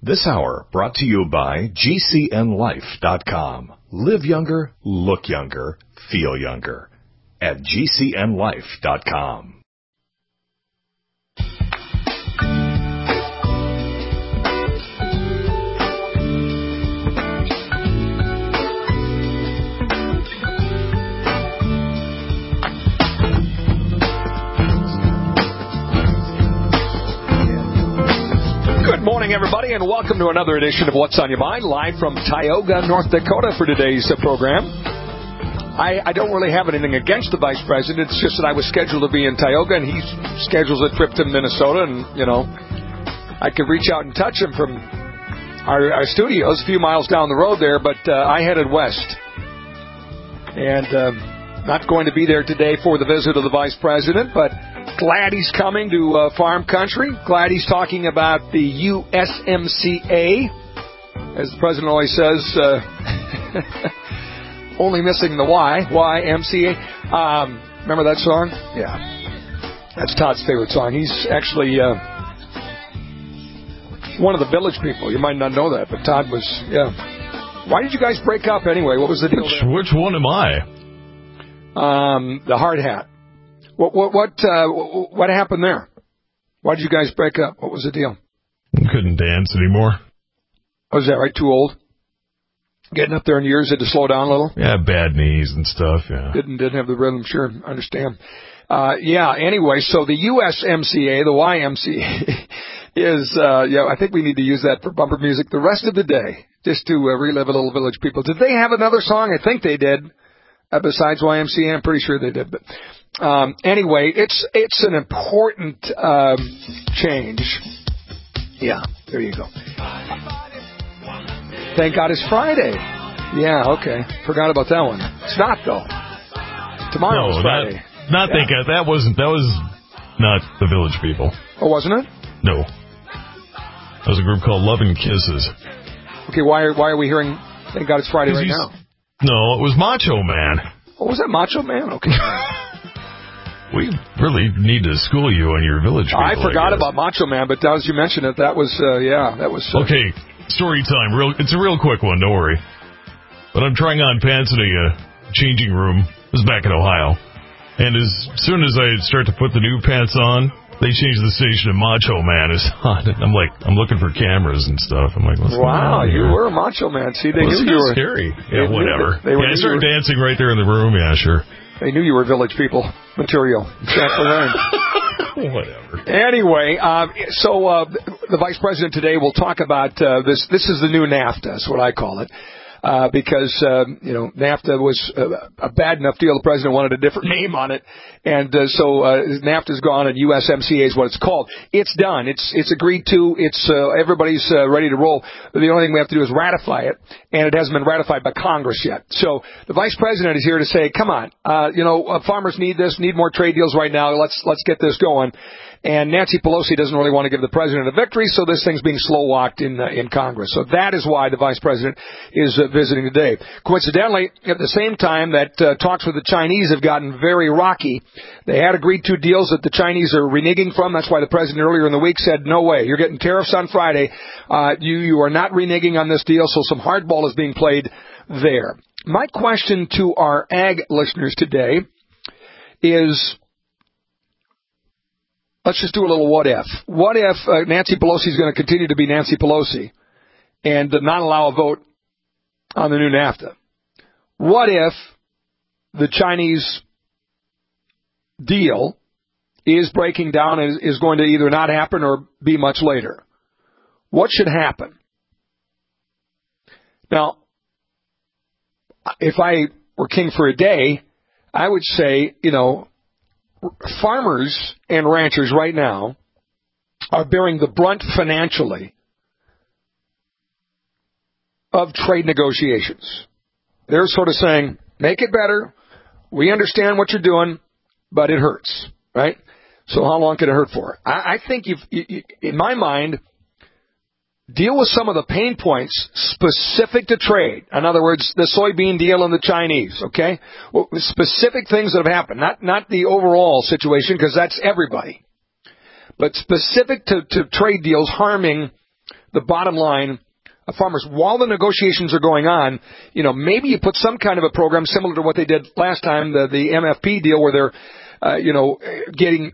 This hour brought to you by GCNLife.com. Live younger, look younger, feel younger at GCNLife.com. Good morning, everybody, and welcome to another edition of What's on Your Mind, live from Tioga, North Dakota for today's program. I don't really have anything against the Vice President. It's just that I was scheduled to be in Tioga, and he schedules a trip to Minnesota, and, you know, I could reach out and touch him from our studios a few miles down the road there, but I headed west. And not going to be there today for the visit of the Vice President, but glad he's coming to farm country. Glad he's talking about the USMCA. As the President always says, only missing the Y, YMCA. Remember that song? Yeah. That's Todd's favorite song. He's actually one of the Village People. You might not know that, but Todd was, yeah. Why did you guys break up anyway? What was the deal there? Which one am I? The hard hat. What happened there? Why did you guys break up? What was the deal? Couldn't dance anymore. Was that right? Too old? Getting up there in years, had to slow down a little? Yeah, bad knees and stuff, yeah. Didn't have the rhythm, sure, I understand. Anyway, so the USMCA, the YMCA, is, I think we need to use that for bumper music the rest of the day, just to relive a little Village People. Did they have another song? I think they did. Besides YMCA, I'm pretty sure they did. But anyway, it's an important change. Yeah, there you go. Thank God it's Friday. Yeah, okay. Forgot about that one. It's not, though. Tomorrow's Friday. That was not the Village People. Oh, wasn't it? No. That was a group called Love and Kisses. Okay, why are we hearing Thank God it's Friday right now? No, it was Macho Man. Oh, was that Macho Man? Okay. We really need to school you on your Village People. I forgot about Macho Man, but as you mentioned it, that was, that was... Okay, story time. It's a real quick one, don't worry. But I'm trying on pants in a changing room. This is back in Ohio. And as soon as I start to put the new pants on, they change the station and Macho Man is on. I'm looking for cameras and stuff. I'm like, what's going on here? You were a Macho Man. See, they knew you were... scary. Yeah, whatever. I started dancing right there in the room. Yeah, sure. They knew you were Village People material. Whatever. Anyway, so the Vice President today will talk about this. This is the new NAFTA. That's what I call it. Because, NAFTA was a bad enough deal. The President wanted a different name on it. And so NAFTA's gone and USMCA is what it's called. It's done. It's agreed to. It's everybody's ready to roll. The only thing we have to do is ratify it. And it hasn't been ratified by Congress yet. So the Vice President is here to say, come on, farmers need this, need more trade deals right now. Let's get this going. And Nancy Pelosi doesn't really want to give the President a victory, so this thing's being slow-walked in Congress. So that is why the Vice President is visiting today. Coincidentally, at the same time that talks with the Chinese have gotten very rocky, they had agreed to deals that the Chinese are reneging from. That's why the President earlier in the week said, no way, you're getting tariffs on Friday. You are not reneging on this deal, so some hardball is being played there. My question to our ag listeners today is... let's just do a little what if. What if Nancy Pelosi is going to continue to be Nancy Pelosi and not allow a vote on the new NAFTA? What if the Chinese deal is breaking down and is going to either not happen or be much later? What should happen? Now, if I were king for a day, I would say, farmers and ranchers right now are bearing the brunt financially of trade negotiations. They're sort of saying, make it better. We understand what you're doing, but it hurts, right? So how long can it hurt for? I think in my mind, deal with some of the pain points specific to trade. In other words, the soybean deal and the Chinese, okay? Well, specific things that have happened, not the overall situation, because that's everybody. But specific to trade deals harming the bottom line of farmers. While the negotiations are going on, maybe you put some kind of a program similar to what they did last time, the MFP deal, where they're getting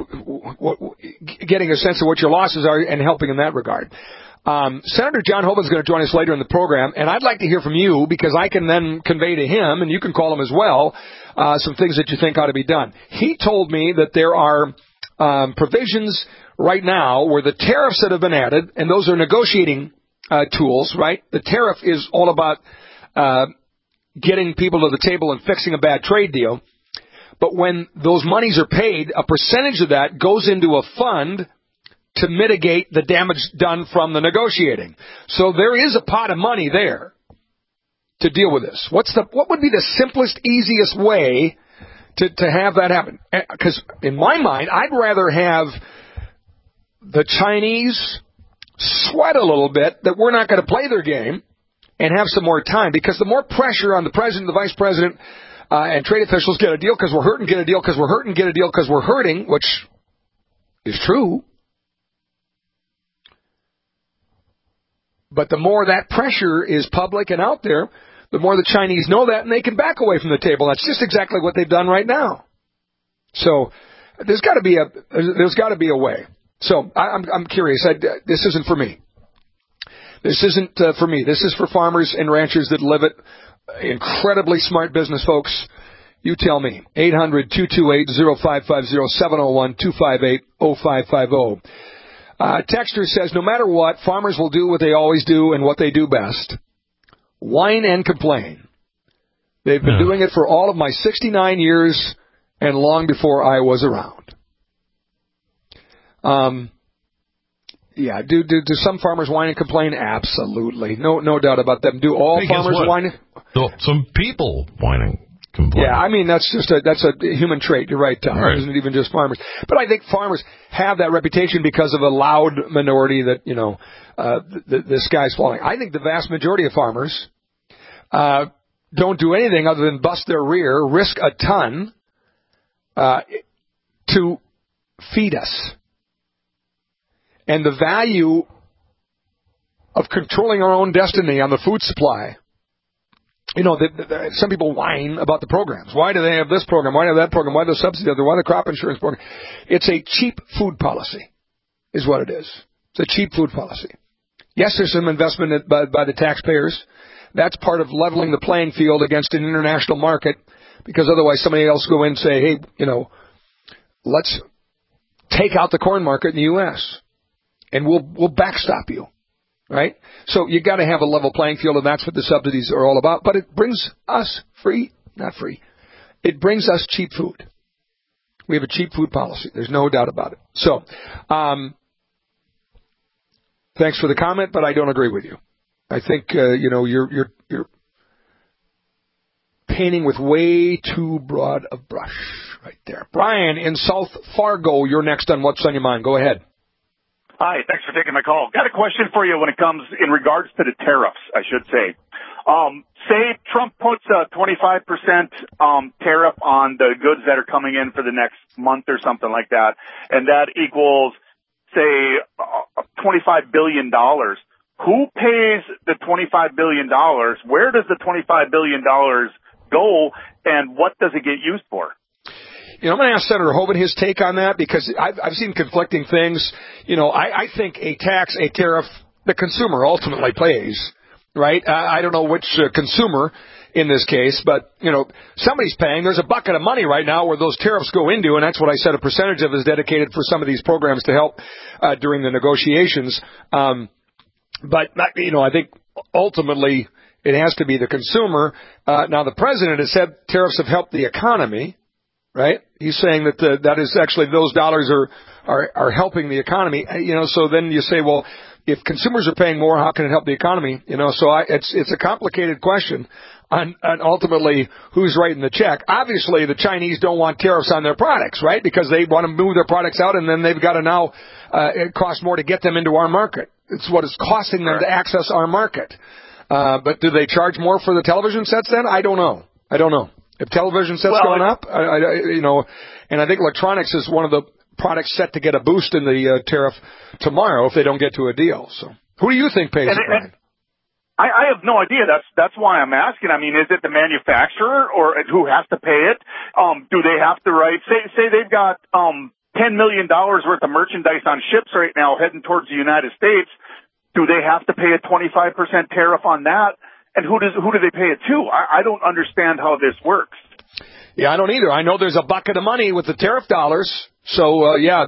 a sense of what your losses are and helping in that regard. Senator John Hoeven is going to join us later in the program, and I'd like to hear from you because I can then convey to him, and you can call him as well, some things that you think ought to be done. He told me that there are provisions right now where the tariffs that have been added, and those are negotiating tools, right? The tariff is all about getting people to the table and fixing a bad trade deal. But when those monies are paid, a percentage of that goes into a fund to mitigate the damage done from the negotiating. So there is a pot of money there to deal with this. What would be the simplest, easiest way to have that happen? Because in my mind, I'd rather have the Chinese sweat a little bit that we're not going to play their game and have some more time, because the more pressure on the president, the vice president, and trade officials, get a deal because we're hurting, get a deal because we're hurting, get a deal because we're hurting, which is true. But the more that pressure is public and out there, the more the Chinese know that, and they can back away from the table. That's just exactly what they've done right now. So there's got to be a way. So I'm curious. This isn't for me. This isn't for me. This is for farmers and ranchers that live it. Incredibly smart business folks. You tell me. 800-228-0550, 701-258-0550. Texter says, no matter what, farmers will do what they always do and what they do best. Whine and complain. They've been doing it for all of my 69 years and long before I was around. Do some farmers whine and complain? Absolutely. No doubt about them. Do all farmers whine? Some people whining. Complain. Yeah, I mean, that's a human trait. You're right, Tom. Right. It isn't even just farmers. But I think farmers have that reputation because of a loud minority that, the sky's falling. I think the vast majority of farmers don't do anything other than bust their rear, risk a ton to feed us. And the value of controlling our own destiny on the food supply. Some people whine about the programs. Why do they have this program? Why do they have that program? Why the subsidy? Why the crop insurance program? It's a cheap food policy, is what it is. It's a cheap food policy. Yes, there's some investment by the taxpayers. That's part of leveling the playing field against an international market, because otherwise somebody else will go in and say, hey, let's take out the corn market in the U.S. and we'll backstop you. Right? So you got to have a level playing field, and that's what the subsidies are all about. But it brings us not free. It brings us cheap food. We have a cheap food policy. There's no doubt about it. So, thanks for the comment, but I don't agree with you. I think you're painting with way too broad a brush right there. Brian in South Fargo, you're next on What's on Your Mind. Go ahead. Hi, thanks for taking my call. Got a question for you when it comes in regards to the tariffs, I should say. Say Trump puts a 25% tariff on the goods that are coming in for the next month or something like that, and that equals, say, $25 billion. Who pays the $25 billion? Where does the $25 billion go, and what does it get used for? I'm going to ask Senator Hoeven his take on that, because I've seen conflicting things. I think a tariff, the consumer ultimately pays, right? I don't know which consumer in this case, but, somebody's paying. There's a bucket of money right now where those tariffs go into, and that's what I said a percentage of is dedicated for some of these programs to help during the negotiations. But, I think ultimately it has to be the consumer. Now, the president has said tariffs have helped the economy. Right? He's saying that that is actually those dollars are helping the economy. So then you say, well, if consumers are paying more, how can it help the economy? So it's a complicated question on ultimately who's writing the check. Obviously, the Chinese don't want tariffs on their products, right? Because they want to move their products out, and then they've got to now it costs more to get them into our market. It's what it's costing them to access our market. But do they charge more for the television sets then? I don't know. If television sets going up, and I think electronics is one of the products set to get a boost in the tariff tomorrow if they don't get to a deal. So Who do you think pays it, Brian? I have no idea. That's why I'm asking. I mean, is it the manufacturer or who has to pay it? Do they have to write? Say they've got $10 million worth of merchandise on ships right now heading towards the United States. Do they have to pay a 25% tariff on that? And who do they pay it to? I don't understand how this works. Yeah, I don't either. I know there's a bucket of money with the tariff dollars. So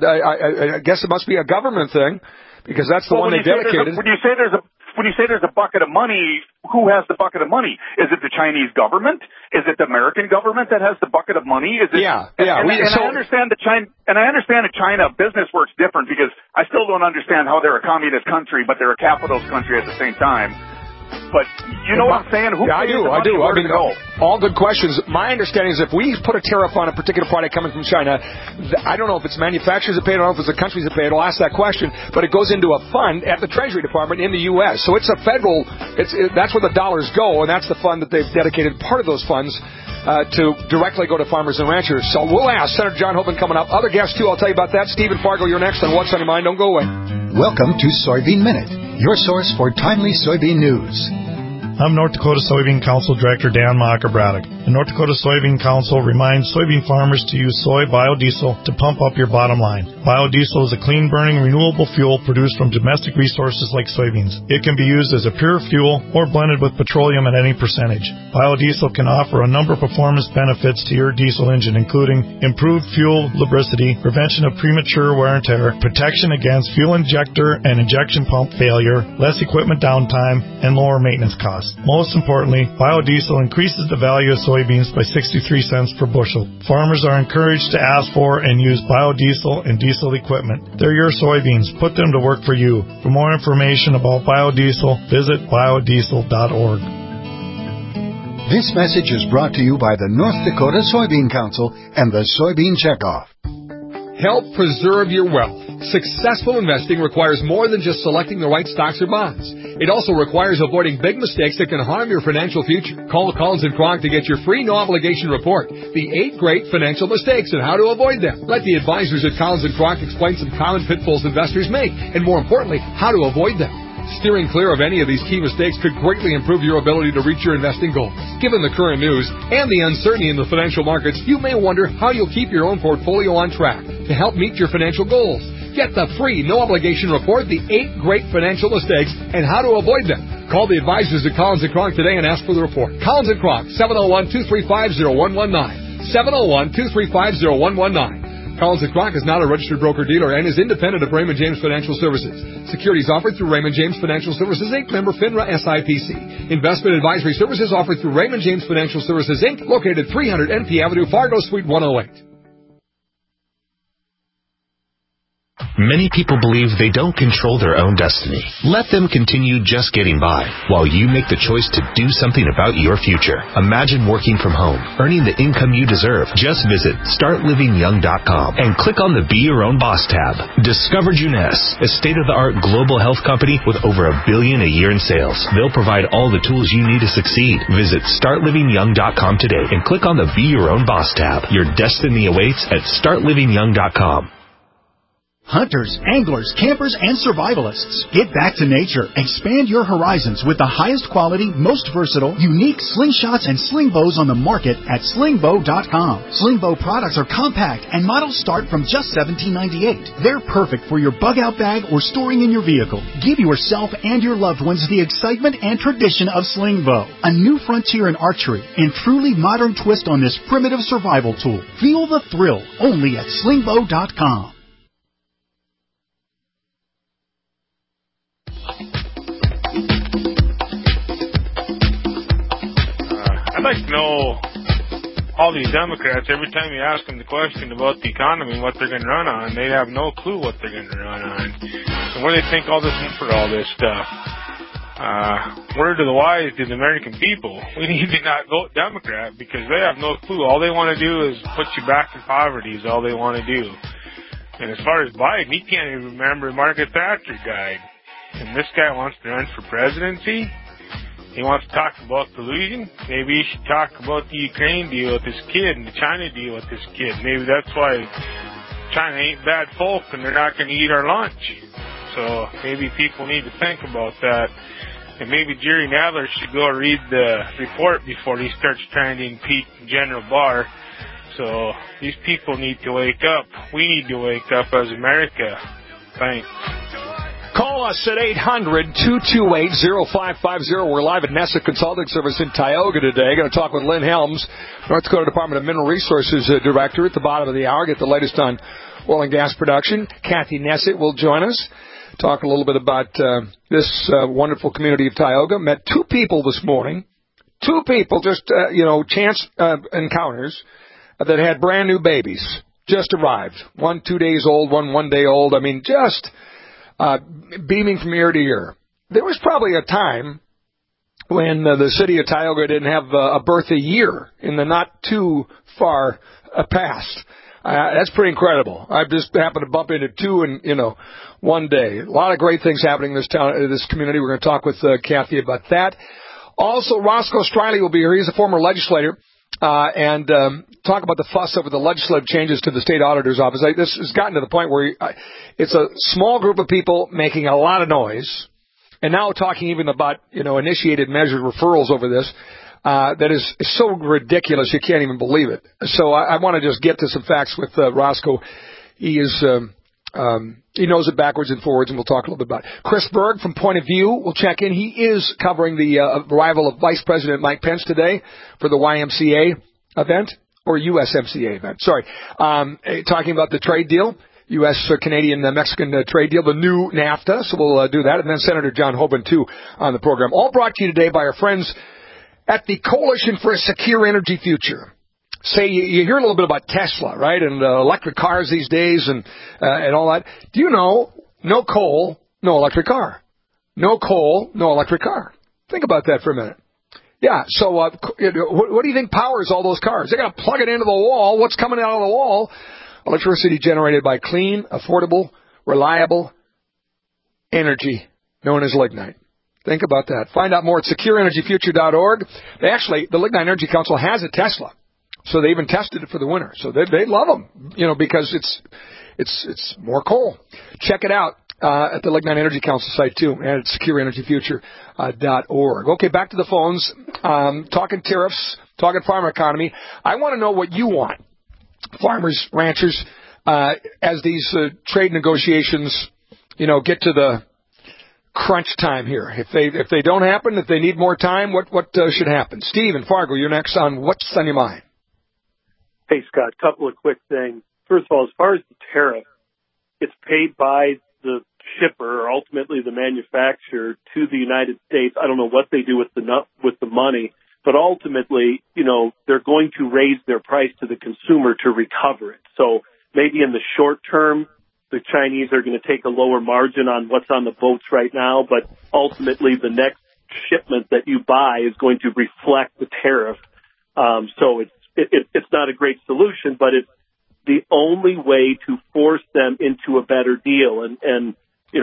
I guess it must be a government thing because that's the one they dedicated. When you say there's a bucket of money, who has the bucket of money? Is it the Chinese government? Is it the American government that has the bucket of money? Is it? Yeah. I understand that China business works different because I still don't understand how they're a communist country, but they're a capitalist country at the same time. But you know what I'm saying? I do. I mean, all good questions. My understanding is if we put a tariff on a particular product coming from China, I don't know if it's manufacturers that pay it, I don't know if it's the countries that pay it. I'll ask that question. But it goes into a fund at the Treasury Department in the U.S. So it's a federal, that's where the dollars go, and that's the fund that they've dedicated part of those funds to directly go to farmers and ranchers. So we'll ask Senator John Hoeven coming up. Other guests, too, I'll tell you about that. Stephen Fargo, you're next on What's on Your Mind. Don't go away. Welcome to Soybean Minute, your source for timely soybean news. I'm North Dakota Soybean Council Director Dan Macher-Braddock. The North Dakota Soybean Council reminds soybean farmers to use soy biodiesel to pump up your bottom line. Biodiesel is a clean-burning, renewable fuel produced from domestic resources like soybeans. It can be used as a pure fuel or blended with petroleum at any percentage. Biodiesel can offer a number of performance benefits to your diesel engine, including improved fuel lubricity, prevention of premature wear and tear, protection against fuel injector and injection pump failure, less equipment downtime, and lower maintenance costs. Most importantly, biodiesel increases the value of soybeans by 63 cents per bushel. Farmers are encouraged to ask for and use biodiesel and diesel equipment. They're your soybeans. Put them to work for you. For more information about biodiesel, visit biodiesel.org. This message is brought to you by the North Dakota Soybean Council and the Soybean Checkoff. Help preserve your wealth. Successful investing requires more than just selecting the right stocks or bonds. It also requires avoiding big mistakes that can harm your financial future. Call Collins & Kronk to get your free no-obligation report, The 8 Great Financial Mistakes and How to Avoid Them. Let the advisors at Collins & Kronk explain some common pitfalls investors make, and more importantly, how to avoid them. Steering clear of any of these key mistakes could greatly improve your ability to reach your investing goals. Given the current news and the uncertainty in the financial markets, you may wonder how you'll keep your own portfolio on track to help meet your financial goals. Get the free, no-obligation report, The 8 Great Financial Mistakes and How to Avoid Them. Call the advisors at Collins & Kronk today and ask for the report. Collins & Kronk, 701-235-0119. 701-235-0119. Collins & Kronk is not a registered broker-dealer and is independent of Raymond James Financial Services. Securities offered through Raymond James Financial Services, Inc., member FINRA SIPC. Investment advisory services offered through Raymond James Financial Services, Inc., located 300 NP Avenue, Fargo, Suite 108. Many people believe they don't control their own destiny. Let them continue just getting by while you make the choice to do something about your future. Imagine working from home, earning the income you deserve. Just visit StartLivingYoung.com and click on the Be Your Own Boss tab. Discover Juness, a state-of-the-art global health company with over $1 billion a year in sales. They'll provide all the tools you need to succeed. Visit StartLivingYoung.com today and click on the Be Your Own Boss tab. Your destiny awaits at StartLivingYoung.com. Hunters, anglers, campers, and survivalists. Get back to nature. Expand your horizons with the highest quality, most versatile, unique slingshots and sling bows on the market at slingbow.com. Slingbow products are compact and models start from just $17.98. They're perfect for your bug-out bag or storing in your vehicle. Give yourself and your loved ones the excitement and tradition of Slingbow, a new frontier in archery and truly modern twist on this primitive survival tool. Feel the thrill only at slingbow.com. I'd like to know all these Democrats, every time you ask them the question about the economy and what they're going to run on, they have no clue what they're going to run on. And where they think all this for all this stuff. Word to the wise to the American people, we need to not vote Democrat because they have no clue. All they want to do is put you back in poverty is all they want to do. And as far as Biden, he can't even remember Margaret Thatcher died. And this guy wants to run for presidency. He wants to talk about collusion. Maybe he should talk about the Ukraine deal with his kid and the China deal with his kid. Maybe that's why China ain't bad folk and they're not going to eat our lunch. So maybe people need to think about that. And maybe Jerry Nadler should go read the report before he starts trying to impeach General Barr. So these people need to wake up. We need to wake up as America. Thanks. Call us at 800-228-0550. We're live at Nessa Consulting Service in Tioga today. Going to talk with Lynn Helms, North Dakota Department of Mineral Resources Director, at the bottom of the hour. Get the latest on oil and gas production. Kathy Nessett will join us. Talk a little bit about this wonderful community of Tioga. Met two people this morning. Two people, just, chance encounters that had brand new babies. Just arrived. One 2 days old, one day old. I mean, just beaming from ear to ear. There was probably a time when the city of Tioga didn't have a birth a year in the not too far past. That's pretty incredible. I just happened to bump into two in, one day. A lot of great things happening in this town, this community. We're going to talk with Kathy about that. Also, Roscoe Striley will be here. He's a former legislator. And talk about the fuss over the legislative changes to the state auditor's office. This has gotten to the point where it's a small group of people making a lot of noise, and now talking even about initiated measured referrals over this. That is so ridiculous you can't even believe it. So I want to just get to some facts with Roscoe. He is he knows it backwards and forwards, and we'll talk a little bit about it. Chris Berg from Point of View will check in. He is covering the arrival of Vice President Mike Pence today for the YMCA event, or USMCA event. Sorry. Talking about the trade deal, U.S.-Canadian-Mexican trade deal, the new NAFTA. So we'll do that. And then Senator John Hoban, too, on the program. All brought to you today by our friends at the Coalition for a Secure Energy Future. Say you hear a little bit about Tesla, right, and electric cars these days and all that. Do you know, no coal, no electric car. No coal, no electric car. Think about that for a minute. Yeah, so what do you think powers all those cars? They got to plug it into the wall. What's coming out of the wall? Electricity generated by clean, affordable, reliable energy known as lignite. Think about that. Find out more at secureenergyfuture.org. The Lignite Energy Council has a Tesla. So they even tested it for the winter. So they love them, because it's more coal. Check it out at the Lignite Energy Council site, too, and at secureenergyfuture.org. Okay, back to the phones. Talking tariffs, talking farmer economy. I want to know what you want, farmers, ranchers, as these trade negotiations, get to the crunch time here. If they don't happen, if they need more time, what should happen? Steve in Fargo, you're next on What's on Your Mind. Hey, Scott, a couple of quick things. First of all, as far as the tariff, it's paid by the shipper or ultimately the manufacturer to the United States. I don't know what they do with the money, but ultimately, they're going to raise their price to the consumer to recover it. So maybe in the short term, the Chinese are going to take a lower margin on what's on the boats right now, but ultimately the next shipment that you buy is going to reflect the tariff. So it's not a great solution, but it's the only way to force them into a better deal. And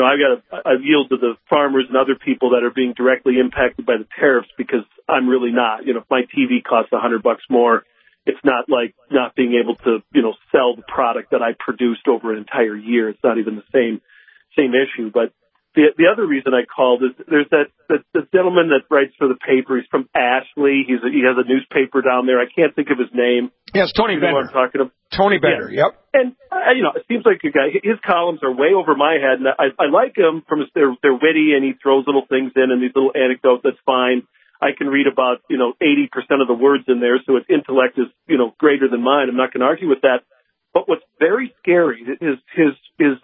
I yield to the farmers and other people that are being directly impacted by the tariffs because I'm really not. If my TV costs $100 more, it's not like not being able to, sell the product that I produced over an entire year. It's not even the same issue. But the other reason I called is there's that gentleman that writes for the paper. He's from Ashley. He has a newspaper down there. I can't think of his name. Yes, Tony Bender. I'm talking about. Tony Bender. Yeah. Yep. And it seems like a guy. His columns are way over my head, and I like him they're witty, and he throws little things in and these little anecdotes. That's fine. I can read about 80% of the words in there, so his intellect is greater than mine. I'm not going to argue with that. But what's very scary is his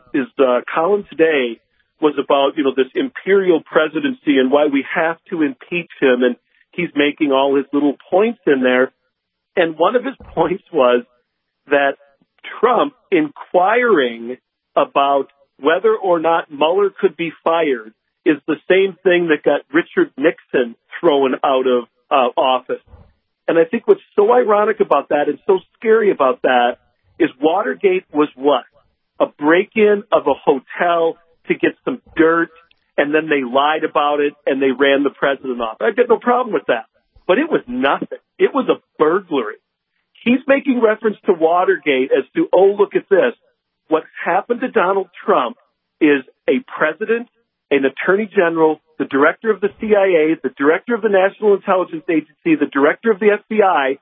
column today was about this imperial presidency and why we have to impeach him, and he's making all his little points in there. And one of his points was that Trump inquiring about whether or not Mueller could be fired is the same thing that got Richard Nixon thrown out of office. And I think what's so ironic about that and so scary about that is Watergate was what? A break-in of a hotel to get some dirt, and then they lied about it, and they ran the president off. I've got no problem with that. But it was nothing. It was a burglary. He's making reference to Watergate as to, oh, look at this. What happened to Donald Trump is a president, an attorney general, the director of the CIA, the director of the National Intelligence Agency, the director of the FBI,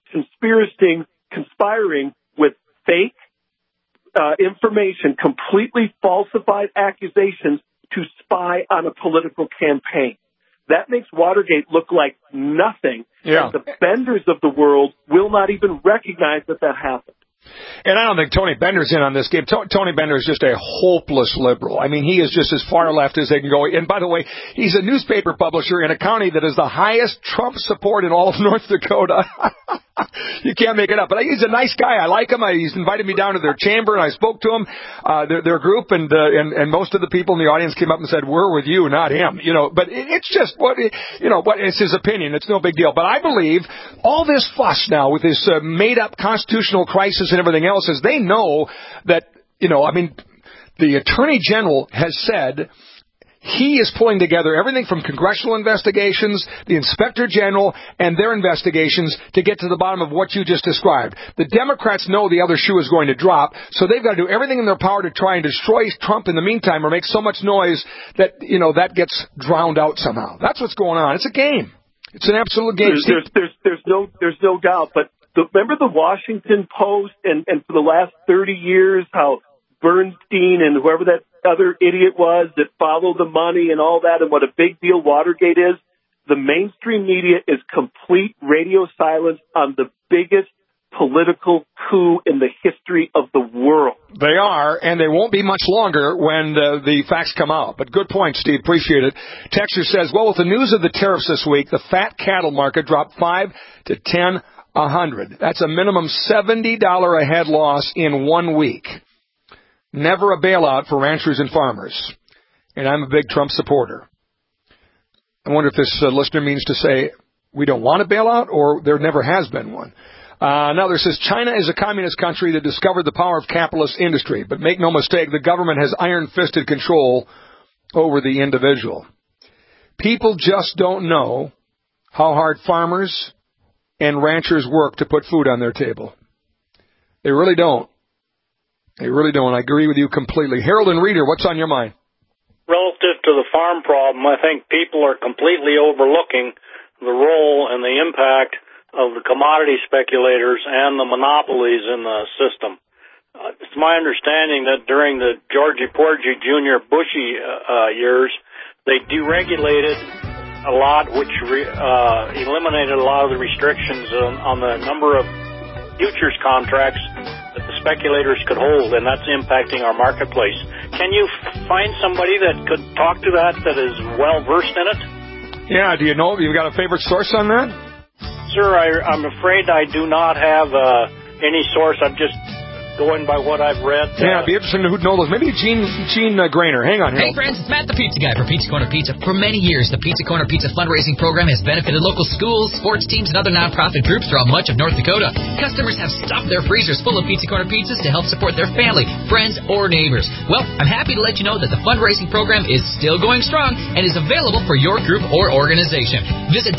conspiring with fake information, completely falsified accusations to spy on a political campaign. That makes Watergate look like nothing. Yeah. And the benders of the world will not even recognize that happened. And I don't think Tony Bender's in on this game. Tony Bender is just a hopeless liberal. I mean, he is just as far left as they can go. And by the way, he's a newspaper publisher in a county that is the highest Trump support in all of North Dakota. You can't make it up. But he's a nice guy. I like him. He's invited me down to their chamber, and I spoke to him, their group, and most of the people in the audience came up and said, "We're with you, not him." But it's just it's his opinion. It's no big deal. But I believe all this fuss now with this made-up constitutional crisis and everything else is they know that, the Attorney General has said he is pulling together everything from congressional investigations, the Inspector General, and their investigations to get to the bottom of what you just described. The Democrats know the other shoe is going to drop, so they've got to do everything in their power to try and destroy Trump in the meantime or make so much noise that, that gets drowned out somehow. That's what's going on. It's a game. It's an absolute game. There's no doubt, but remember the Washington Post and for the last 30 years how Bernstein and whoever that other idiot was that followed the money and all that and what a big deal Watergate is? The mainstream media is complete radio silence on the biggest political coup in the history of the world. They are, and they won't be much longer when the facts come out. But good point, Steve. Appreciate it. Texter says, well, with the news of the tariffs this week, the fat cattle market dropped 5 to 10 100. That's a minimum $70 a head loss in 1 week. Never a bailout for ranchers and farmers. And I'm a big Trump supporter. I wonder if this listener means to say we don't want a bailout or there never has been one. Another says China is a communist country that discovered the power of capitalist industry. But make no mistake, the government has iron-fisted control over the individual. People just don't know how hard farmers and ranchers work to put food on their table. They really don't. They really don't. I agree with you completely. Harold and Reader, what's on your mind? Relative to the farm problem, I think people are completely overlooking the role and the impact of the commodity speculators and the monopolies in the system. It's my understanding that during the Georgie Porgy Jr. Bushy years, they deregulated a lot, which eliminated a lot of the restrictions on the number of futures contracts that the speculators could hold, and that's impacting our marketplace. Can you find somebody that could talk to that is well-versed in it? Yeah, do you know? You've got a favorite source on that? Sir, I'm afraid I do not have any source. I'm just going by what I've read. Yeah, it'd be interesting to know those. Maybe Gene Grainer. Hang on. Hey, friends, it's Matt the Pizza Guy for Pizza Corner Pizza. For many years, the Pizza Corner Pizza fundraising program has benefited local schools, sports teams, and other nonprofit groups throughout much of North Dakota. Customers have stuffed their freezers full of Pizza Corner pizzas to help support their family, friends, or neighbors. Well, I'm happy to let you know that the fundraising program is still going strong and is available for your group or organization. Visit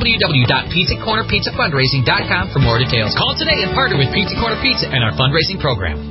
www.pizzacornerpizzafundraising.com for more details. Call today and partner with Pizza Corner Pizza and our fundraising program.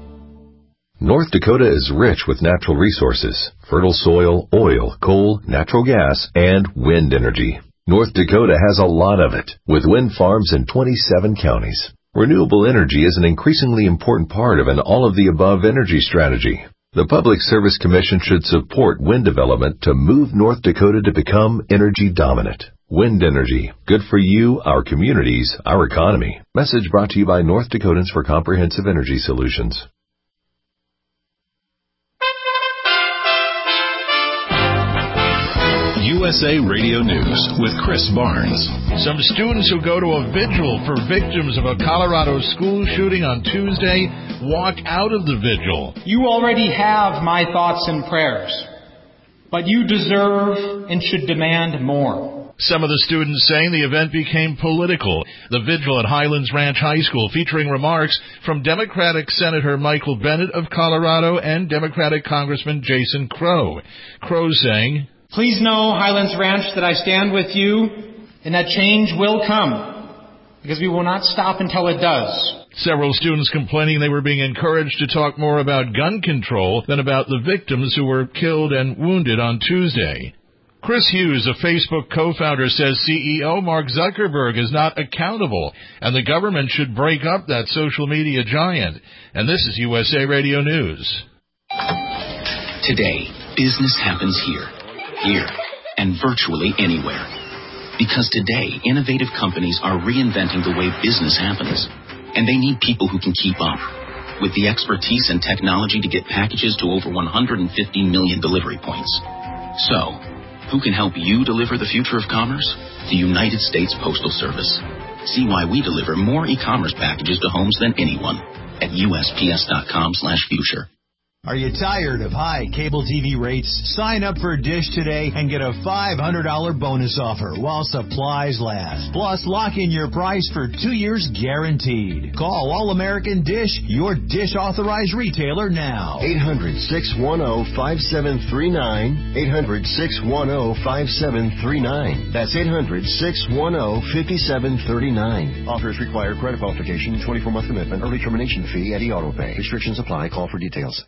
North Dakota is rich with natural resources, fertile soil, oil, coal, natural gas, and wind energy. North Dakota has a lot of it, with wind farms in 27 counties. Renewable energy is an increasingly important part of an all-of-the-above energy strategy. The Public Service Commission should support wind development to move North Dakota to become energy dominant. Wind energy. Good for you, our communities, our economy. Message brought to you by North Dakotans for Comprehensive Energy Solutions. USA Radio News with Chris Barnes. Some students who go to a vigil for victims of a Colorado school shooting on Tuesday walk out of the vigil. You already have my thoughts and prayers, but you deserve and should demand more. Some of the students saying the event became political. The vigil at Highlands Ranch High School featuring remarks from Democratic Senator Michael Bennet of Colorado and Democratic Congressman Jason Crow. Crow saying, "Please know, Highlands Ranch, that I stand with you and that change will come because we will not stop until it does." Several students complaining they were being encouraged to talk more about gun control than about the victims who were killed and wounded on Tuesday. Chris Hughes, a Facebook co-founder, says CEO Mark Zuckerberg is not accountable, and the government should break up that social media giant. And this is USA Radio News. Today, business happens here, and virtually anywhere. Because today, innovative companies are reinventing the way business happens, and they need people who can keep up. With the expertise and technology to get packages to over 150 million delivery points. So, who can help you deliver the future of commerce? The United States Postal Service. See why we deliver more e-commerce packages to homes than anyone at USPS.com/future. Are you tired of high cable TV rates? Sign up for Dish today and get a $500 bonus offer while supplies last. Plus, lock in your price for 2 years guaranteed. Call All-American Dish, your Dish authorized retailer now. 800-610-5739. 800-610-5739. That's 800-610-5739. Offers require credit qualification, 24-month commitment, early termination fee, and auto pay. Restrictions apply. Call for details.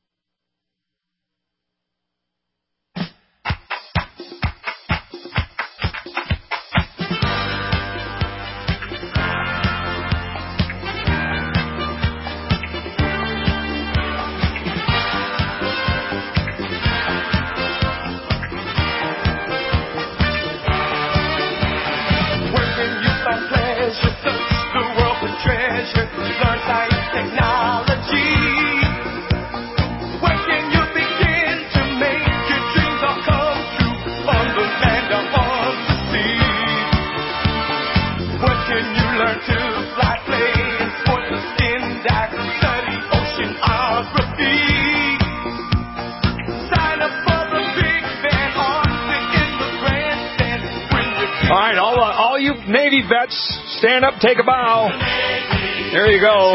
Navy vets, stand up, take a bow. There you go.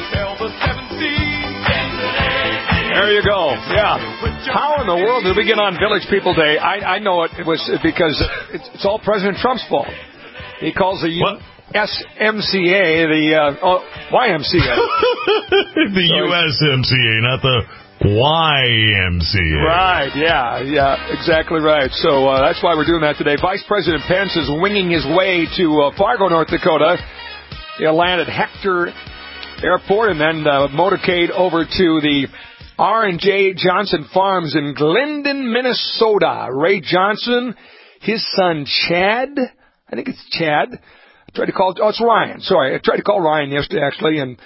There you go. Yeah. How in the world did we get on Village People Day? I know it was because it's all President Trump's fault. He calls the SMCA the YMCA. The USMCA, not the YMCA. Right, yeah, exactly right. So that's why we're doing that today. Vice President Pence is winging his way to Fargo, North Dakota. He'll land at Hector Airport and then motorcade over to the R&J Johnson Farms in Glendon, Minnesota. Ray Johnson, his son Chad, I think it's Chad. It's Ryan. Sorry, I tried to call Ryan yesterday actually, and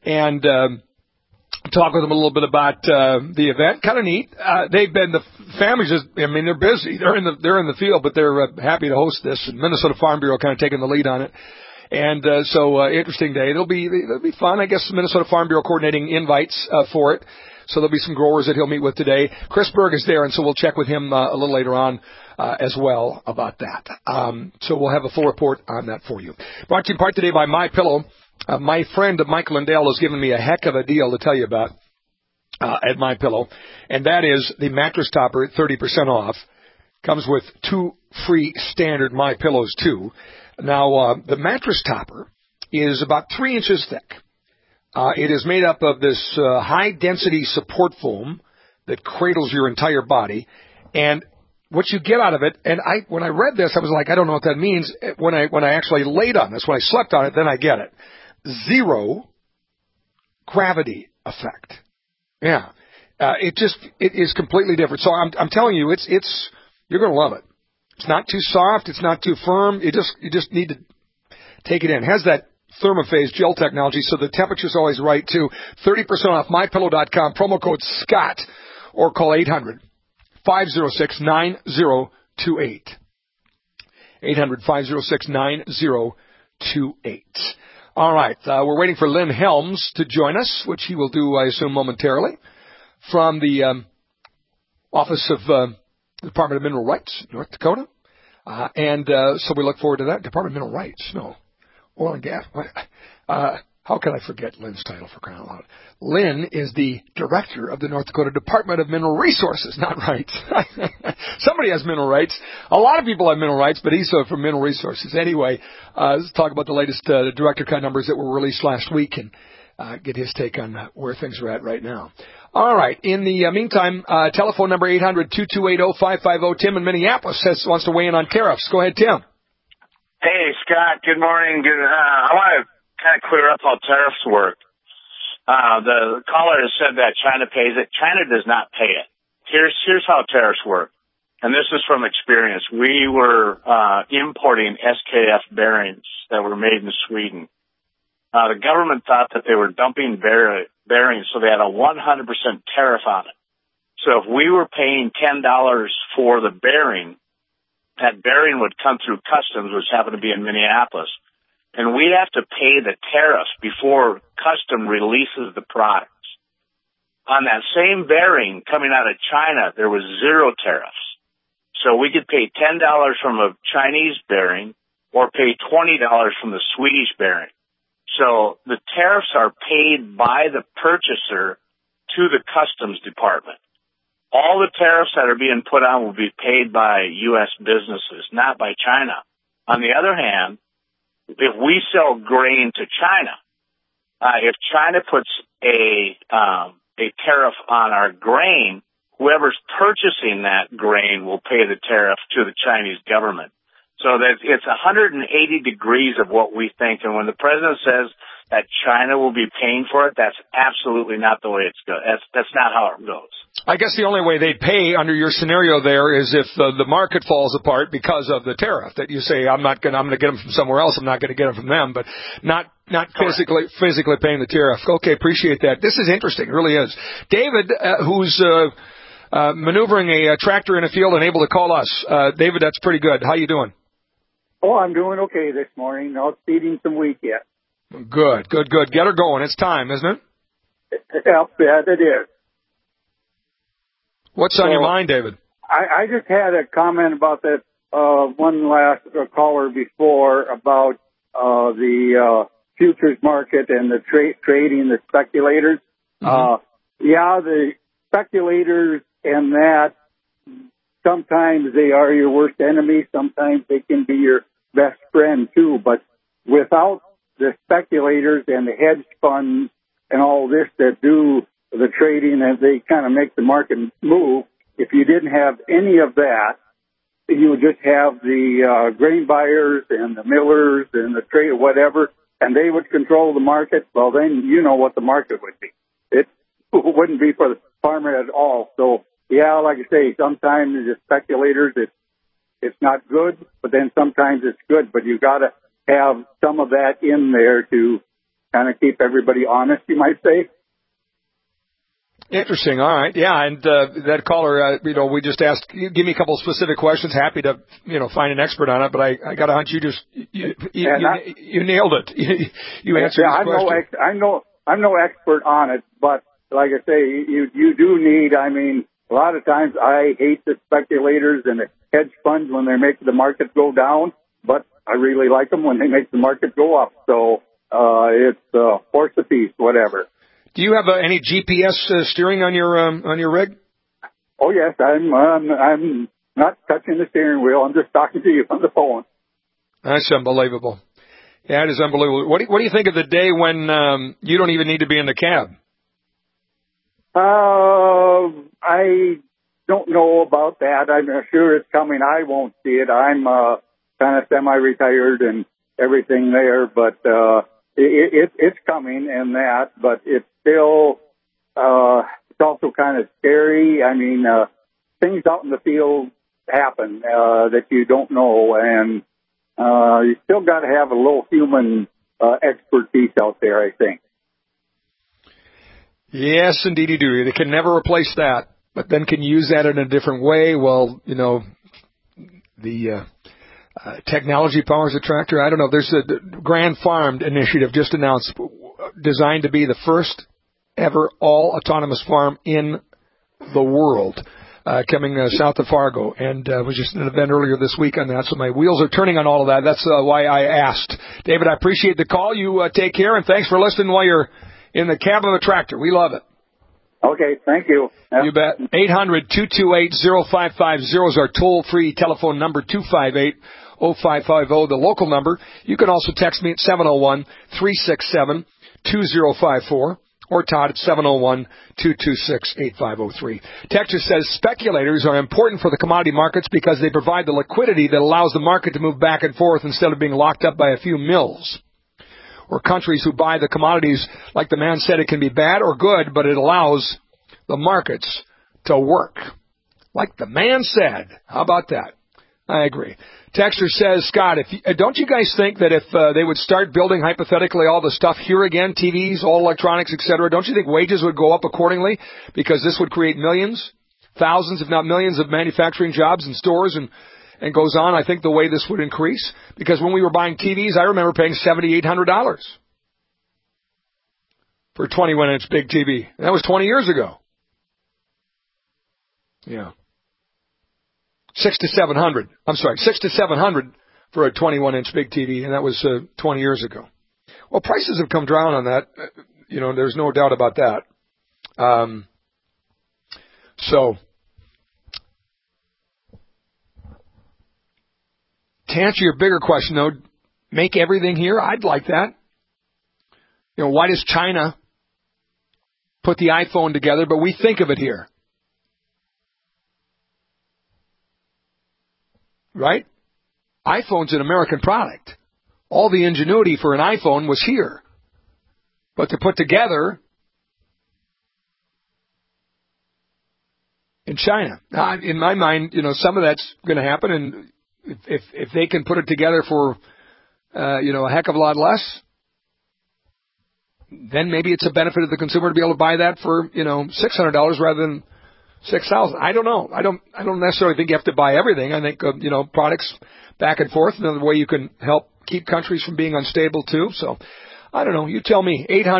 talk with them a little bit about the event. Kind of neat. They've been the families. They're busy. They're in the field, but they're happy to host this. And Minnesota Farm Bureau kind of taking the lead on it. And so interesting day. It'll be fun. I guess the Minnesota Farm Bureau coordinating invites for it. So there'll be some growers that he'll meet with today. Chris Berg is there, and so we'll check with him a little later on as well about that. So we'll have a full report on that for you. Brought to you in part today by MyPillow. My friend Michael Lindell has given me a heck of a deal to tell you about at MyPillow, and that is the mattress topper at 30% off. Comes with 2 free standard MyPillows too. Now, the mattress topper is about 3 inches thick. It is made up of this high-density support foam that cradles your entire body, and what you get out of it, and when I read this, I was like, I don't know what that means. When I actually laid on this, when I slept on it, then I get it. 0 gravity effect. Yeah. It is completely different. So I'm telling you, you're going to love it. It's not too soft. It's not too firm. You just need to take it in. It has that thermophase gel technology, so the temperature's always right too. 30% off MyPillow.com, promo code SCOTT, or call 800-506-9028. 800-506-9028. All right, we're waiting for Lynn Helms to join us, which he will do, I assume, momentarily, from the Office of the Department of Mineral Rights, North Dakota. So we look forward to that. Department of Mineral Rights, no. Oil and gas. How can I forget Lynn's title, for crying out loud? Lynn is the director of the North Dakota Department of Mineral Resources, not rights. Somebody has mineral rights. A lot of people have mineral rights, but he's from Mineral Resources. Anyway, let's talk about the latest director cut numbers that were released last week and get his take on where things are at right now. All right. In the meantime, telephone number 800-2280-550. Tim in Minneapolis wants to weigh in on tariffs. Go ahead, Tim. Hey, Scott. Good morning. I want to kind of clear up how tariffs work. The caller has said that China pays it. China does not pay it. Here's how tariffs work, and this is from experience. We were importing SKF bearings that were made in Sweden. The government thought that they were dumping bearings, so they had a 100% tariff on it. So if we were paying $10 for the bearing, that bearing would come through customs, which happened to be in Minneapolis. And we have to pay the tariffs before custom releases the products. On that same bearing coming out of China, there was 0 tariffs. So we could pay $10 from a Chinese bearing or pay $20 from the Swedish bearing. So the tariffs are paid by the purchaser to the customs department. All the tariffs that are being put on will be paid by U.S. businesses, not by China. On the other hand, if we sell grain to China, if China puts a tariff on our grain, whoever's purchasing that grain will pay the tariff to the Chinese government. So that it's 180 degrees of what we think. And when the president says that China will be paying for it, that's absolutely not the way it's going. That's not how it goes. I guess the only way they'd pay under your scenario there is if the market falls apart because of the tariff. That you say, I'm going to get them from somewhere else. I'm not going to get them from them, but not physically paying the tariff. Okay, appreciate that. This is interesting. It really is. David, who's maneuvering a tractor in a field and able to call us. David, that's pretty good. How you doing? Oh, I'm doing okay this morning. Not feeding some wheat yet. Good. Get her going. It's time, isn't it? Yeah, it is. What's on your mind, David? I just had a comment about that one last caller before about the futures market and the trading, the speculators. Mm-hmm. The speculators and that, sometimes they are your worst enemy. Sometimes they can be your best friend, too. But without the speculators and the hedge funds and all this that do the trading and they kind of make the market move, if you didn't have any of that, you would just have the grain buyers and the millers and the trade or whatever, and they would control the market. Well, then you know what the market would be. It wouldn't be for the farmer at all. So, yeah, like I say, sometimes the speculators, it's not good, but then sometimes it's good. But you got to have some of that in there to kind of keep everybody honest, you might say. Interesting. All right. Yeah. And that caller, we just asked, give me a couple of specific questions. Happy to, find an expert on it. But I got a hunch you nailed it. You answered his question. I'm no expert on it, but like I say, you do need, a lot of times I hate the speculators and the hedge funds when they make the market go down, but I really like them when they make the market go up. So it's horse apiece, whatever. Do you have any GPS steering on your rig? Oh yes, I'm not touching the steering wheel. I'm just talking to you on the phone. That's unbelievable. Yeah, it is unbelievable. What do you think of the day when you don't even need to be in the cab? I don't know about that. I'm sure it's coming. I won't see it. I'm kind of semi-retired and everything there, but it's coming and that, but it's still, it's also kind of scary. Things out in the field happen that you don't know, and you still got to have a little human expertise out there, I think. Yes, indeed you do. They can never replace that, but then can you use that in a different way? Well, the technology powers the tractor. I don't know. There's a Grand Farmed initiative just announced, designed to be the first ever all autonomous farm in the world. coming south of Fargo. And was just an event earlier this week on that, so my wheels are turning on all of that. That's why I asked. David, I appreciate the call. You take care, and thanks for listening while you're in the cab of a tractor. We love it. Okay, thank you. Yep. You bet. 800-228-0550 is our toll-free telephone number, 258-0550, the local number. You can also text me at 701-367-2054. Or Todd at 701-226-8503. Texas says speculators are important for the commodity markets because they provide the liquidity that allows the market to move back and forth instead of being locked up by a few mills or countries who buy the commodities. Like the man said, it can be bad or good, but it allows the markets to work. Like the man said. How about that? I agree. Texter says, Scott, don't you guys think that if they would start building, hypothetically, all the stuff here again, TVs, all electronics, etc., don't you think wages would go up accordingly? Because this would create millions, thousands, if not millions, of manufacturing jobs and stores and goes on. I think the way this would increase. Because when we were buying TVs, I remember paying $7,800 for a 21-inch big TV. And that was 20 years ago. Yeah. $600 to $700 for a 21-inch big TV, and that was 20 years ago. Well, prices have come down on that. There's no doubt about that. So, to answer your bigger question, though, make everything here? I'd like that. Why does China put the iPhone together, but we think of it here? Right? iPhone's an American product. All the ingenuity for an iPhone was here. But to put together in China. Now, in my mind, some of that's going to happen, and if they can put it together for, a heck of a lot less, then maybe it's a benefit to the consumer to be able to buy that for, $600 rather than $6,000. I don't know. I don't necessarily think you have to buy everything. I think, products back and forth, another way you can help keep countries from being unstable too. So, I don't know. You tell me.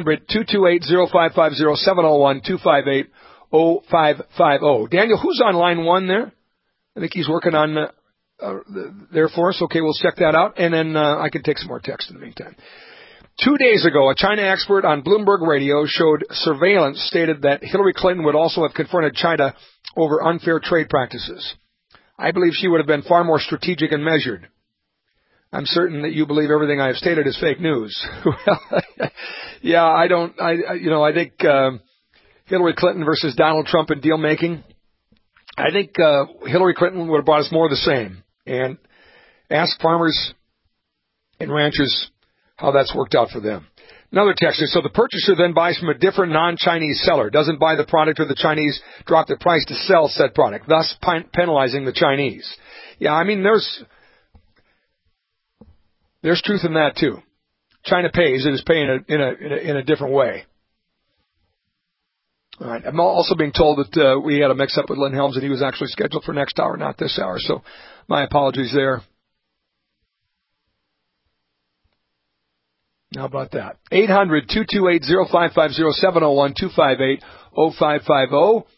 800-228-0550, 701-258-0550. Daniel, who's on line one there? I think he's working on there for us. Okay, we'll check that out. And then I can take some more text in the meantime. 2 days ago, a China expert on Bloomberg Radio showed surveillance stated that Hillary Clinton would also have confronted China over unfair trade practices. I believe she would have been far more strategic and measured. I'm certain that you believe everything I have stated is fake news. Yeah, I think Hillary Clinton versus Donald Trump in deal making. I think Hillary Clinton would have brought us more of the same. And ask farmers and ranchers how that's worked out for them. Another texter. So the purchaser then buys from a different non-Chinese seller, doesn't buy the product, or the Chinese drop the price to sell said product, thus penalizing the Chinese. Yeah, I mean, there's truth in that too. China pays, it is paying in a different way. All right. I'm also being told that we had a mix-up with Lynn Helms, and he was actually scheduled for next hour, not this hour. So my apologies there. How about that? 800-228-0550, 701-258-0550.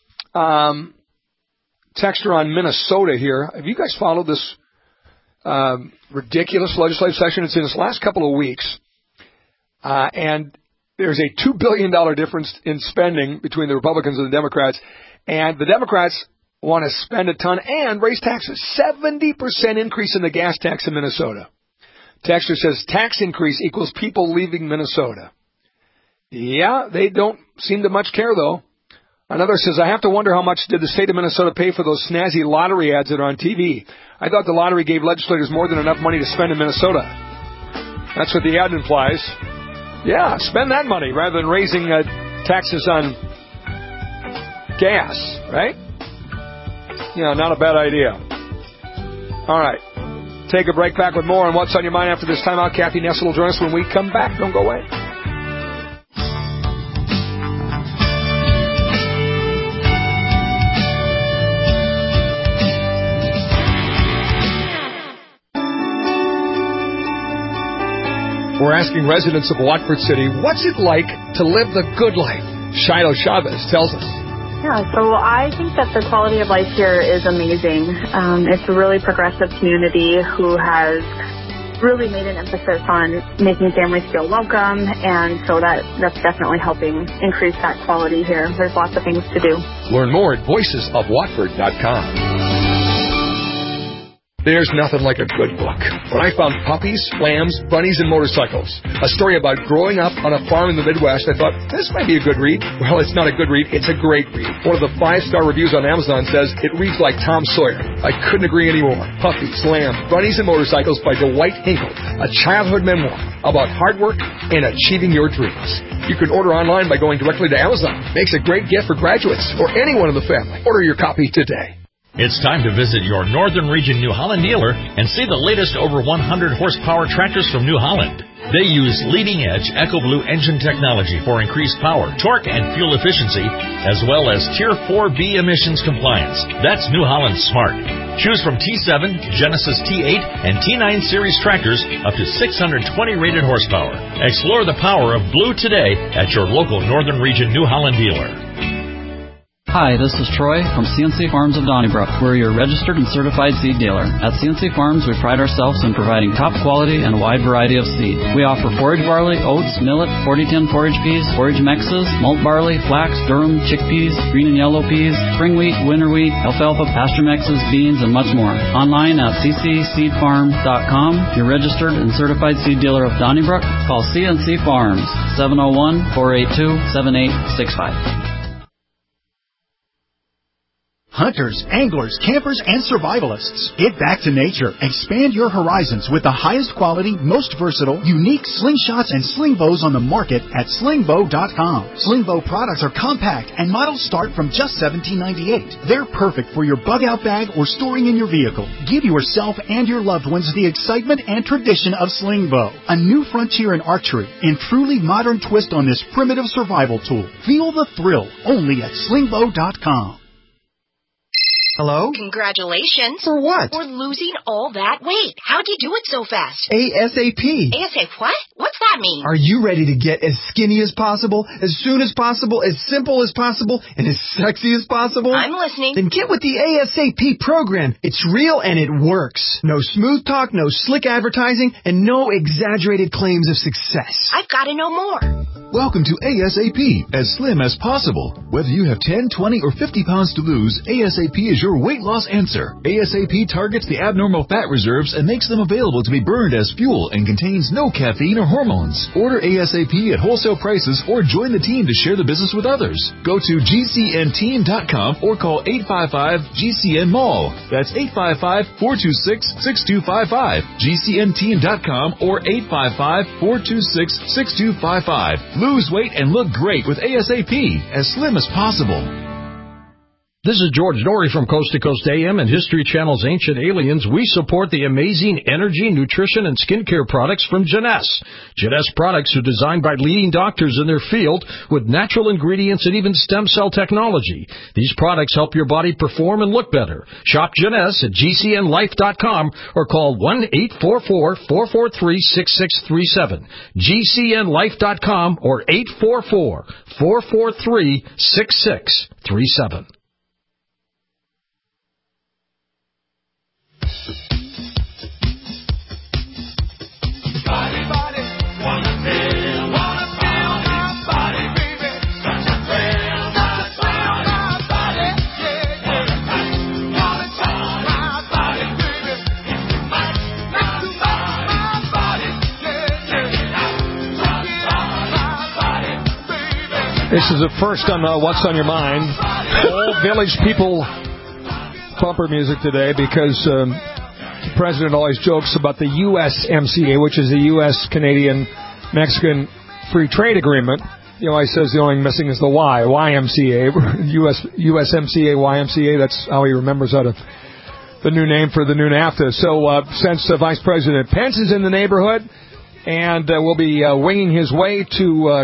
Texter on Minnesota here. Have you guys followed this ridiculous legislative session? It's in its last couple of weeks. And there's a $2 billion difference in spending between the Republicans and the Democrats. And the Democrats want to spend a ton and raise taxes. 70% increase in the gas tax in Minnesota. Texter says tax increase equals people leaving Minnesota. Yeah, they don't seem to much care, though. Another says, I have to wonder how much did the state of Minnesota pay for those snazzy lottery ads that are on TV. I thought the lottery gave legislators more than enough money to spend in Minnesota. That's what the ad implies. Yeah, spend that money rather than raising taxes on gas, right? Yeah, not a bad idea. All right. Take a break. Back with more on What's on Your Mind after this timeout. Kathy Nessel will join us when we come back. Don't go away. We're asking residents of Watford City, what's it like to live the good life? Shiloh Chavez tells us. Yeah, so I think that the quality of life here is amazing. It's a really progressive community who has really made an emphasis on making families feel welcome, and so that's definitely helping increase that quality here. There's lots of things to do. Learn more at voicesofwatford.com. There's nothing like a good book. When I found Puppies, Lambs, Bunnies, and Motorcycles, a story about growing up on a farm in the Midwest, I thought, this might be a good read. Well, it's not a good read. It's a great read. One of the 5-star reviews on Amazon says, it reads like Tom Sawyer. I couldn't agree anymore. Puppies, Lambs, Bunnies, and Motorcycles by Dwight Hinkle, a childhood memoir about hard work and achieving your dreams. You can order online by going directly to Amazon. Makes a great gift for graduates or anyone in the family. Order your copy today. It's time to visit your Northern Region New Holland dealer and see the latest over 100 horsepower tractors from New Holland. They use leading-edge EcoBlue engine technology for increased power, torque, and fuel efficiency, as well as Tier 4B emissions compliance. That's New Holland Smart. Choose from T7, Genesis T8, and T9 series tractors up to 620 rated horsepower. Explore the power of Blue today at your local Northern Region New Holland dealer. Hi, this is Troy from CNC Farms of Donnybrook. We're your registered and certified seed dealer. At CNC Farms, we pride ourselves in providing top quality and a wide variety of seed. We offer forage barley, oats, millet, 4010 forage peas, forage mixes, malt barley, flax, durum, chickpeas, green and yellow peas, spring wheat, winter wheat, alfalfa, pasture mixes, beans, and much more. Online at ccseedfarm.com. Your registered and certified seed dealer of Donnybrook. Call CNC Farms, 701-482-7865. Hunters, anglers, campers, and survivalists. Get back to nature. Expand your horizons with the highest quality, most versatile, unique slingshots and sling bows on the market at slingbow.com. Slingbow products are compact and models start from just $17.98. They're perfect for your bug-out bag or storing in your vehicle. Give yourself and your loved ones the excitement and tradition of Slingbow, a new frontier in archery and truly modern twist on this primitive survival tool. Feel the thrill only at slingbow.com. Hello? Congratulations. For what? For losing all that weight. How'd you do it so fast? ASAP. ASAP what? What's that mean? Are you ready to get as skinny as possible, as soon as possible, as simple as possible, and as sexy as possible? I'm listening. Then get with the ASAP program. It's real and it works. No smooth talk, no slick advertising, and no exaggerated claims of success. I've got to know more. Welcome to ASAP, as slim as possible. Whether you have 10, 20, or 50 pounds to lose, ASAP is your weight loss answer. ASAP targets the abnormal fat reserves and makes them available to be burned as fuel and contains no caffeine or hormones. Order ASAP at wholesale prices or join the team to share the business with others. Go to GCNteam.com or call 855-GCN-MALL. That's 855-426-6255. GCNteam.com or 855-426-6255. Lose weight and look great with ASAP, as slim as possible. This is George Norrie from Coast to Coast AM and History Channel's Ancient Aliens. We support the amazing energy, nutrition, and skincare products from Jeunesse. Jeunesse products are designed by leading doctors in their field with natural ingredients and even stem cell technology. These products help your body perform and look better. Shop Jeunesse at GCNlife.com or call 1-844-443-6637. GCNlife.com or 844-443-6637. This is the first on What's on Your Mind. All Village People bumper music today because the president always jokes about the USMCA, which is the U.S.-Canadian-Mexican Free Trade Agreement. He always says the only thing missing is the Y, YMCA, USMCA, YMCA. That's how he remembers the new name for the new NAFTA. So since Vice President Pence is in the neighborhood and will be winging his way to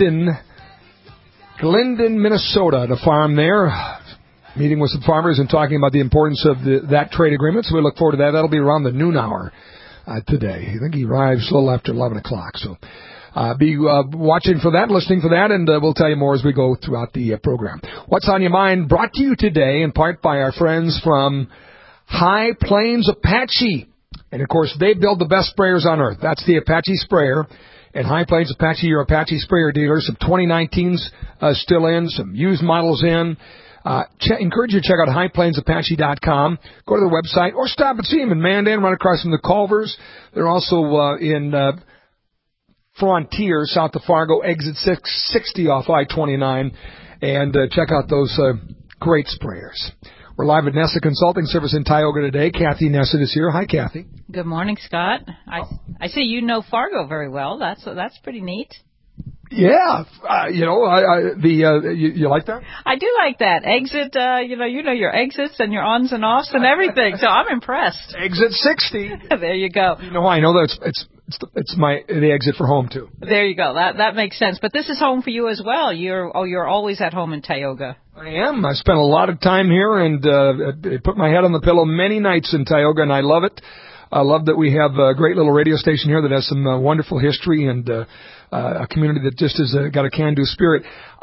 Glendon, Minnesota, to farm there, meeting with some farmers and talking about the importance of that trade agreement. So we look forward to that. That'll be around the noon hour today. I think he arrives a little after 11 o'clock. So Be watching for that, listening for that, and we'll tell you more as we go throughout the program. What's on Your Mind brought to you today in part by our friends from High Plains Apache. And, of course, they build the best sprayers on earth. That's the Apache sprayer. And High Plains Apache, your Apache sprayer dealer. Some 2019s still in, some used models in. Encourage you to check out highplainsapache.com. Go to their website or stop and see them in Mandan, right across from the Culvers. They're also in Frontier, south of Fargo, exit 660 off I-29. And check out those great sprayers. We're live at Nessa Consulting Service in Tioga today. Kathy Nessa is here. Hi, Kathy. Good morning, Scott. I see you know Fargo very well. That's pretty neat. Yeah, you like that? I do like that. Exit, you know your exits and your ons and offs and everything. So I'm impressed. Exit 60. There you go. You know why I know that? It's the exit for home too. There you go. That makes sense. But this is home for you as well. You're always at home in Tioga. I am. I spent a lot of time here and put my head on the pillow many nights in Tioga, and I love it. I love that we have a great little radio station here that has some wonderful history and a community that just has got a can-do spirit.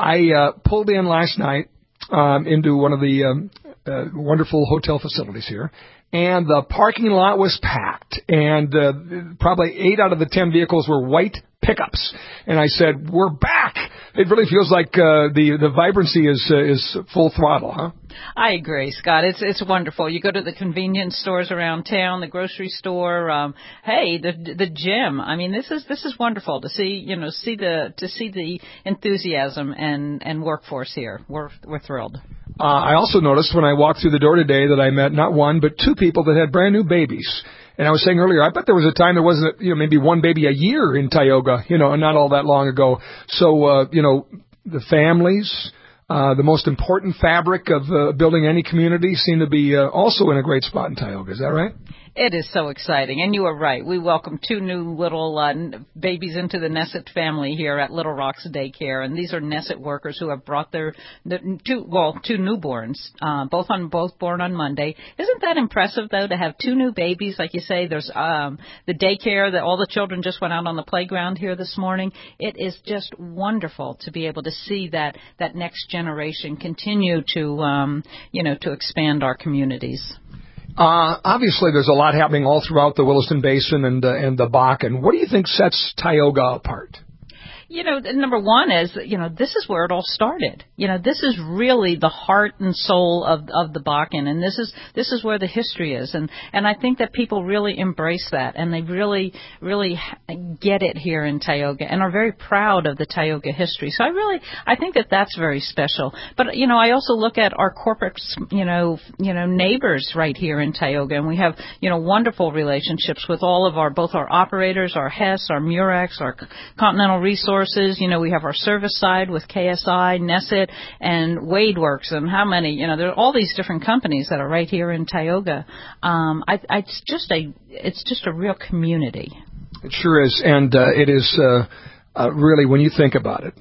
I pulled in last night into one of the wonderful hotel facilities here, and the parking lot was packed, and probably 8 out of the 10 vehicles were white pickups. And I said, we're back. It really feels like the vibrancy is full throttle, huh? I agree, Scott. It's wonderful. You go to the convenience stores around town, the grocery store, the gym. I mean, this is wonderful to see. See the enthusiasm and workforce here. We're thrilled. I also noticed when I walked through the door today that I met not one but 2 people that had brand new babies. And I was saying earlier, I bet there was a time there wasn't, maybe one baby a year in Tioga, and not all that long ago. So, the families, the most important fabric of building any community seem to be also in a great spot in Tioga. Is that right? It is so exciting, and you are right. We welcome 2 new little babies into the Nesset family here at Little Rocks Daycare, and these are Nesset workers who have brought their 2 newborns, both born on Monday. Isn't that impressive, though, to have 2 new babies? Like you say, there's the daycare that all the children just went out on the playground here this morning. It is just wonderful to be able to see that next generation continue to to expand our communities. Obviously, there's a lot happening all throughout the Williston Basin and the Bakken. What do you think sets Tioga apart? Number one is, this is where it all started. This is really the heart and soul of the Bakken, and this is where the history is. And I think that people really embrace that, and they really, really get it here in Tioga and are very proud of the Tioga history. So I think that that's very special. But, I also look at our corporate, neighbors right here in Tioga, and we have, wonderful relationships with all of both our operators, our Hess, our Murex, our Continental Resources. We have our service side with KSI, Nesset, and WadeWorks, and how many, there are all these different companies that are right here in Tioga. It's just a real community. It sure is, and it is really, when you think about it,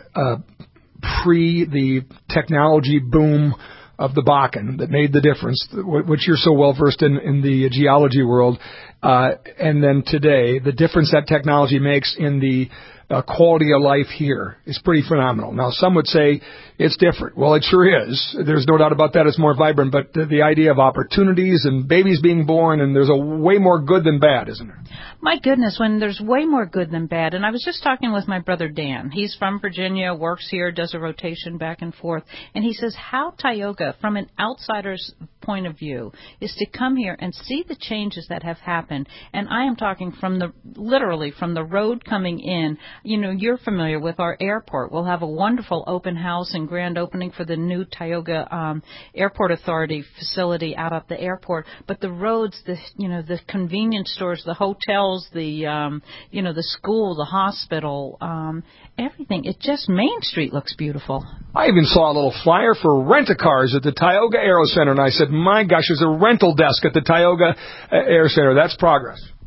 pre the technology boom of the Bakken that made the difference, which you're so well versed in the geology world, and then today, the difference that technology makes in the quality of life here is pretty phenomenal. Now, some would say it's different. Well, it sure is. There's no doubt about that. It's more vibrant. But the idea of opportunities and babies being born, and there's a way more good than bad, isn't there? My goodness, when there's way more good than bad. And I was just talking with my brother Dan. He's from Virginia, works here, does a rotation back and forth. And he says how Tioga, from an outsider's point of view, is to come here and see the changes that have happened. And I am talking literally from the road coming in. You're familiar with our airport. We'll have a wonderful open house and grand opening for the new Tioga Airport Authority facility out at the airport. But the roads, the convenience stores, the hotels, the school, the hospital, everything. Main Street looks beautiful. I even saw a little flyer for rent-a-cars at the Tioga Aero Center, and I said, my gosh, there's a rental desk at the Tioga Air Center. That's progress.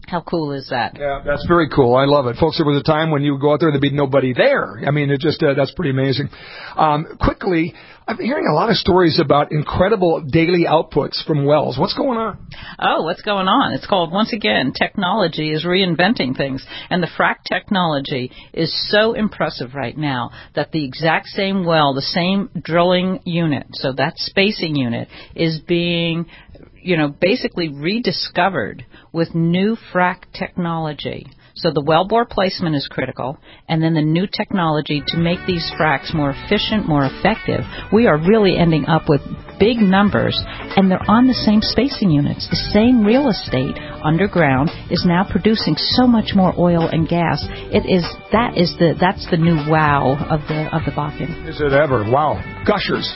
How cool is that? Yeah, that's very cool. I love it. Folks, there was a time when you would go out there and there'd be nobody there. I mean, it just that's pretty amazing. Quickly, I've been hearing a lot of stories about incredible daily outputs from wells. What's going on? Oh, what's going on? It's called, once again, technology is reinventing things. And the frac technology is so impressive right now that the exact same well, the same drilling unit, so that spacing unit, is being basically rediscovered with new frac technology. So the wellbore placement is critical, and then the new technology to make these fracs more efficient, more effective. We are really ending up with big numbers, and they're on the same spacing units. The same real estate underground is now producing so much more oil and gas. That's the new wow of the Bakken. Is it ever? Wow. Gushers.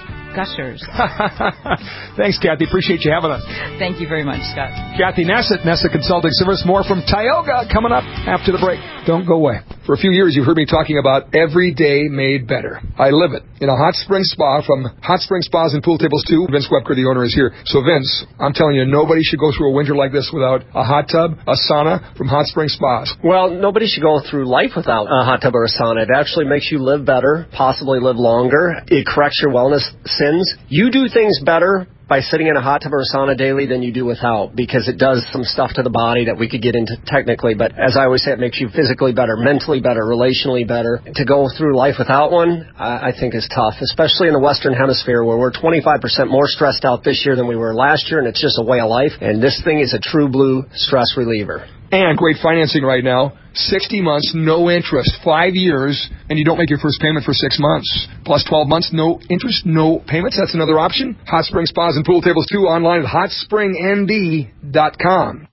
Thanks, Kathy. Appreciate you having us. Thank you very much, Scott. Kathy Nassett, Nassett Consulting Service. More from Tioga coming up after the break. Don't go away. For a few years, you've heard me talking about every day made better. I live it. In a hot spring spa from Hot Spring Spas and Pool Tables 2. Vince Webker, the owner, is here. So, Vince, I'm telling you, nobody should go through a winter like this without a hot tub, a sauna from Hot Spring Spas. Well, nobody should go through life without a hot tub or a sauna. It actually makes you live better, possibly live longer. It corrects your wellness sins. You do things better by sitting in a hot tub or a sauna daily than you do without, because it does some stuff to the body that we could get into technically, but as I always say, it makes you physically better, mentally better, relationally better. To go through life without one, I think is tough, especially in the Western Hemisphere where we're 25% more stressed out this year than we were last year, and it's just a way of life, and this thing is a true blue stress reliever. And great financing right now. 60 months, no interest, 5 years, and you don't make your first payment for 6 months. Plus 12 months, no interest, no payments. That's another option. Hot Spring Spas and Pool Tables 2 online at hotspringnd.com.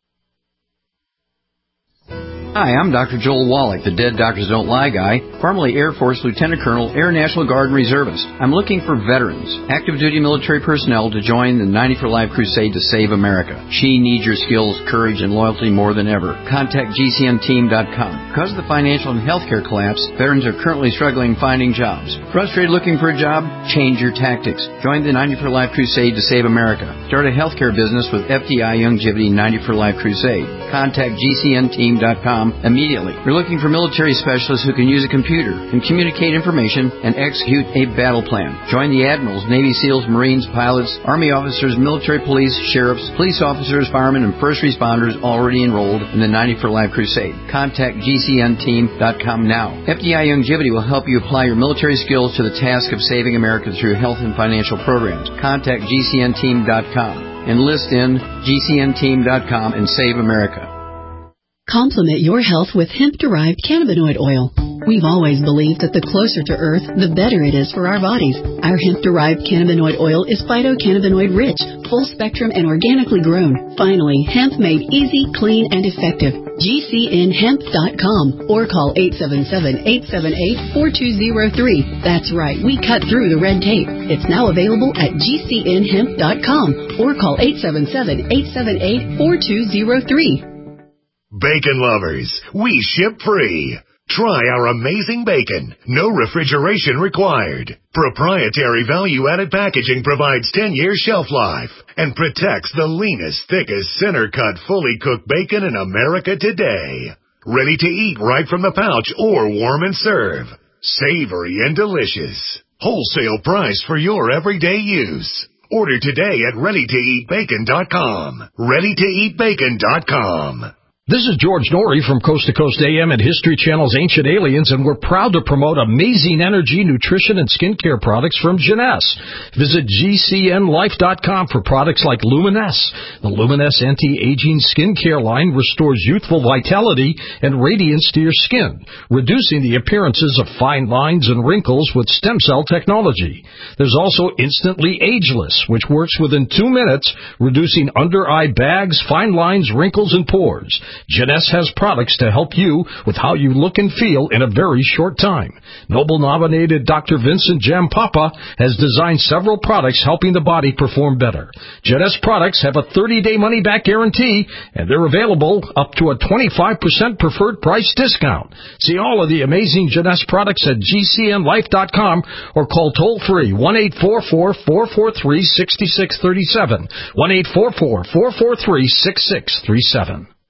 Hi, I'm Dr. Joel Wallach, the Dead Doctors Don't Lie guy, formerly Air Force Lieutenant Colonel, Air National Guard Reservist. I'm looking for veterans, active duty military personnel to join the 90 for Life crusade to save America. She needs your skills, courage, and loyalty more than ever. Contact GCNteam.com. Because of the financial and healthcare collapse, veterans are currently struggling finding jobs. Frustrated looking for a job? Change your tactics. Join the 90 for Life crusade to save America. Start a healthcare business with FDI Youngevity 90 for Life crusade. Contact GCNteam.com immediately. We're looking for military specialists who can use a computer and communicate information and execute a battle plan. Join the admirals, Navy SEALs, Marines, pilots, Army officers, military police, sheriffs, police officers, firemen, and first responders already enrolled in the 90 for Life crusade. Contact GCNteam.com now. FDI Youngevity will help you apply your military skills to the task of saving America through health and financial programs. Contact GCNteam.com. Enlist in GCNteam.com and save America. Complement your health with hemp-derived cannabinoid oil. We've always believed that the closer to Earth, the better it is for our bodies. Our hemp-derived cannabinoid oil is phytocannabinoid-rich, full-spectrum, and organically grown. Finally, hemp made easy, clean, and effective. GCNhemp.com or call 877-878-4203. That's right, we cut through the red tape. It's now available at GCNhemp.com or call 877-878-4203. Bacon lovers, we ship free. Try our amazing bacon. No refrigeration required. Proprietary value-added packaging provides 10-year shelf life and protects the leanest, thickest, center-cut, fully cooked bacon in America today. Ready to eat right from the pouch or warm and serve. Savory and delicious. Wholesale price for your everyday use. Order today at ReadyToEatBacon.com. ReadyToEatBacon.com. This is George Norrie from Coast to Coast AM and History Channel's Ancient Aliens, and we're proud to promote amazing energy, nutrition, and skincare products from Jeunesse. Visit GCNlife.com for products like Luminesse. The Luminesse anti-aging skincare line restores youthful vitality and radiance to your skin, reducing the appearances of fine lines and wrinkles with stem cell technology. There's also Instantly Ageless, which works within 2 minutes, reducing under-eye bags, fine lines, wrinkles, and pores. Jeunesse has products to help you with how you look and feel in a very short time. Nobel-nominated Dr. Vincent Jampapa has designed several products helping the body perform better. Jeunesse products have a 30-day money-back guarantee, and they're available up to a 25% preferred price discount. See all of the amazing Jeunesse products at GCNlife.com or call toll-free 1-844-443-6637, 1-844-443-6637.